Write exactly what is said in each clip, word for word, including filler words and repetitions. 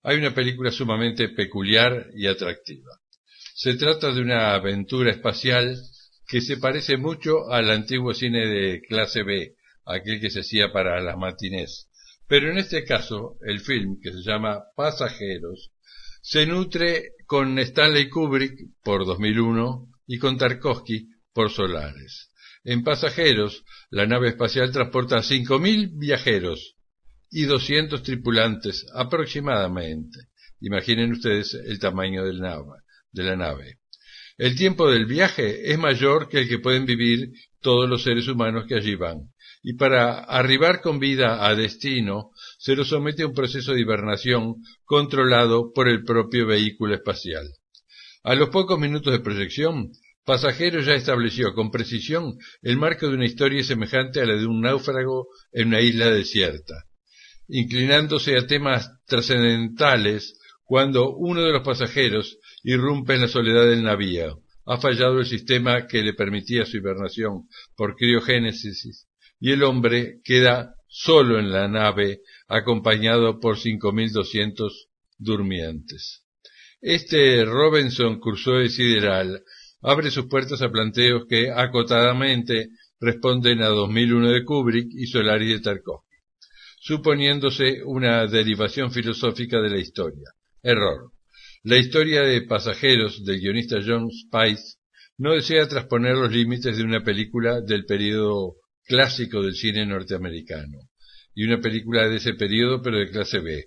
hay una película sumamente peculiar y atractiva. Se trata de una aventura espacial que se parece mucho al antiguo cine de clase B, aquel que se hacía para las matinés. Pero en este caso, el film, que se llama Pasajeros, se nutre con Stanley Kubrick por dos mil uno y con Tarkovsky por Solaris. En Pasajeros, la nave espacial transporta cinco mil viajeros y doscientos tripulantes aproximadamente. Imaginen ustedes el tamaño del nave, de la nave. El tiempo del viaje es mayor que el que pueden vivir todos los seres humanos que allí van. Y para arribar con vida a destino, se los somete a un proceso de hibernación controlado por el propio vehículo espacial. A los pocos minutos de proyección, Pasajeros ya estableció con precisión el marco de una historia semejante a la de un náufrago en una isla desierta, inclinándose a temas trascendentales cuando uno de los pasajeros irrumpe en la soledad del navío. Ha fallado el sistema que le permitía su hibernación por criogénesis y el hombre queda solo en la nave acompañado por cinco mil doscientos durmientes. Este Robinson Crusoe sideral abre sus puertas a planteos que acotadamente responden a dos mil uno de Kubrick y Solaris de Tarkovsky, suponiéndose una derivación filosófica de la historia. Error. La historia de Pasajeros del guionista John Spice no desea trasponer los límites de una película del período clásico del cine norteamericano, y una película de ese período pero de clase B.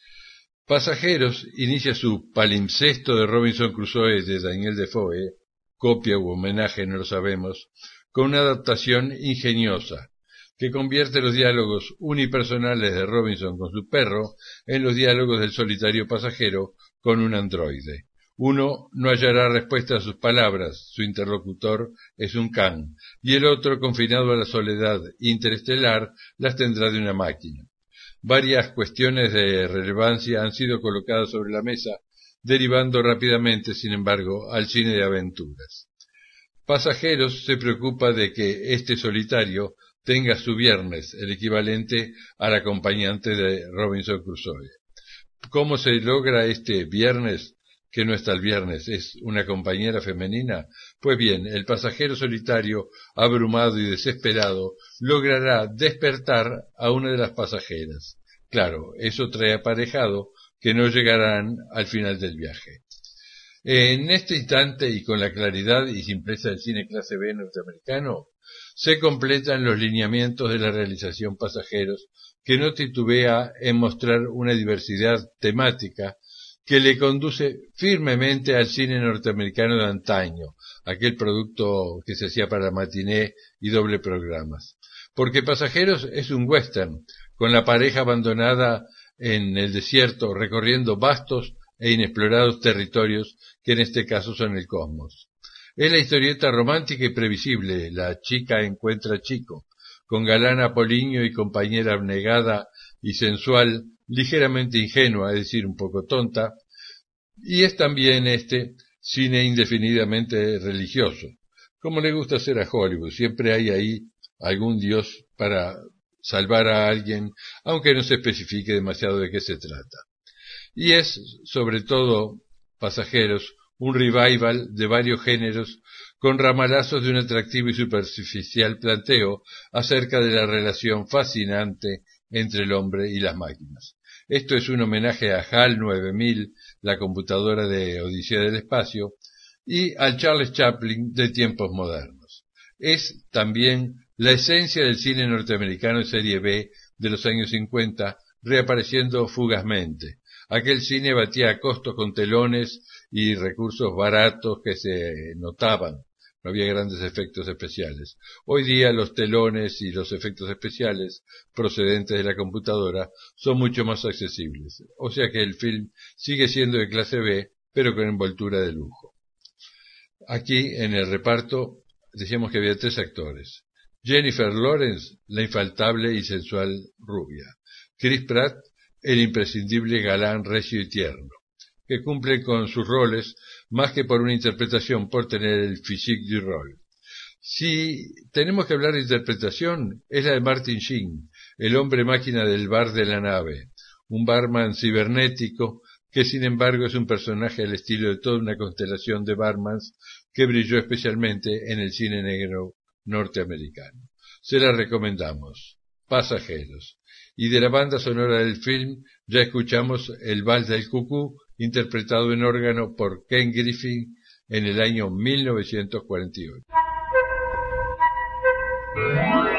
Pasajeros inicia su palimpsesto de Robinson Crusoe de Daniel Defoe, copia u homenaje, no lo sabemos, con una adaptación ingeniosa, que convierte los diálogos unipersonales de Robinson con su perro en los diálogos del solitario pasajero con un androide. Uno no hallará respuesta a sus palabras, su interlocutor es un can, y el otro, confinado a la soledad interestelar, las tendrá de una máquina. Varias cuestiones de relevancia han sido colocadas sobre la mesa, derivando rápidamente, sin embargo, al cine de aventuras. Pasajeros se preocupa de que este solitario tenga su viernes, el equivalente al acompañante de Robinson Crusoe. ¿Cómo se logra este viernes? Que no está el viernes, es una compañera femenina. Pues bien, el pasajero solitario, abrumado y desesperado, logrará despertar a una de las pasajeras. Claro, eso trae aparejado que no llegarán al final del viaje. En este instante, y con la claridad y simpleza del cine clase B norteamericano, se completan los lineamientos de la realización Pasajeros, que no titubea en mostrar una diversidad temática que le conduce firmemente al cine norteamericano de antaño, aquel producto que se hacía para matiné y doble programas. Porque Pasajeros es un western, con la pareja abandonada en el desierto, recorriendo vastos e inexplorados territorios que en este caso son el cosmos. Es la historieta romántica y previsible, la chica encuentra chico, con galán apolíneo y compañera abnegada y sensual, ligeramente ingenua, es decir, un poco tonta, y es también este cine indefinidamente religioso, como le gusta hacer a Hollywood. Siempre hay ahí algún dios para salvar a alguien, aunque no se especifique demasiado de qué se trata. Y es, sobre todo, Pasajeros, un revival de varios géneros con ramalazos de un atractivo y superficial planteo acerca de la relación fascinante entre el hombre y las máquinas. Esto es un homenaje a HAL nueve mil, la computadora de Odisea del Espacio, y al Charles Chaplin de tiempos modernos. Es también la esencia del cine norteamericano de serie B de los años cincuenta, reapareciendo fugazmente. Aquel cine batía a costos con telones y recursos baratos que se notaban. No había grandes efectos especiales. Hoy día los telones y los efectos especiales procedentes de la computadora son mucho más accesibles. O sea que el film sigue siendo de clase B, pero con envoltura de lujo. Aquí en el reparto decíamos que había tres actores. Jennifer Lawrence, la infaltable y sensual rubia. Chris Pratt, el imprescindible galán recio y tierno, que cumple con sus roles más que por una interpretación, por tener el physique du rôle. Si tenemos que hablar de interpretación, es la de Martin Sheen, el hombre máquina del bar de la nave, un barman cibernético que sin embargo es un personaje al estilo de toda una constelación de barmans que brilló especialmente en el cine negro norteamericano. Se la recomendamos. Pasajeros. Y de la banda sonora del film ya escuchamos el Vals del Cucú, interpretado en órgano por Ken Griffin en el año mil novecientos cuarenta y ocho.